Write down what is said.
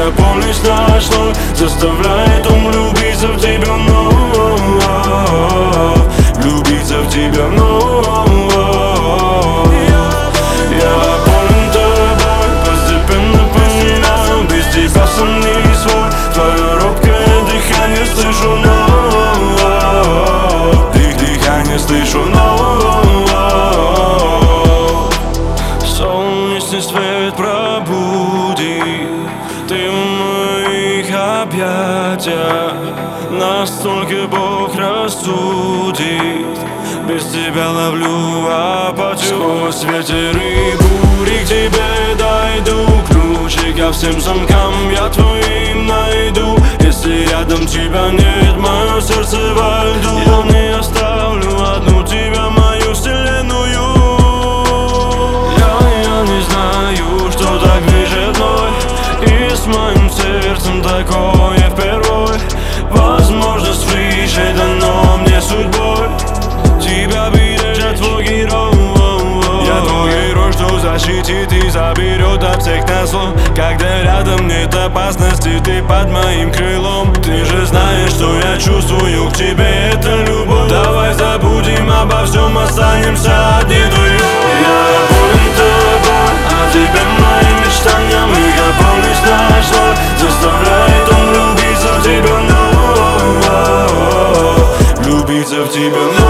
я помнишь наш ноль заставляет ум влюбиться в тебя вновь, влюбиться в тебя вновь. Я болен тобой, постепенно понимаю, без тебя сам не свой. Твое робкое дыхание слышу вновь, их дыхание слышу вновь. Солнечный свет пробудит, ты в моих объятиях. Настолько Бог рассудит, без тебя ловлю апатию. Сквозь ветер и бури к тебе дойду, ключи ко всем замкам я твоим найду. Если рядом тебя нет, мое сердце во льду. Я не оставлю одну тебя, мою вселенную. Я не знаю, что так движет мной, и с моим сердцем такое впервой. Возможность выше дано мне судьбой, тебя бережет твой герой. Я твой герой, что защитит и заберет от всех на зло. Когда рядом нет опасности, ты под моим крылом. Ты же знаешь, что я чувствую к тебе, это любовь. Давай забудем обо всем, останемся одни вдвоем. Я болен тобой, а тебе моим мечтаниям. И я помнишь наш ноль заставляет он влюбиться в тебя вновь, влюбиться в тебя вновь.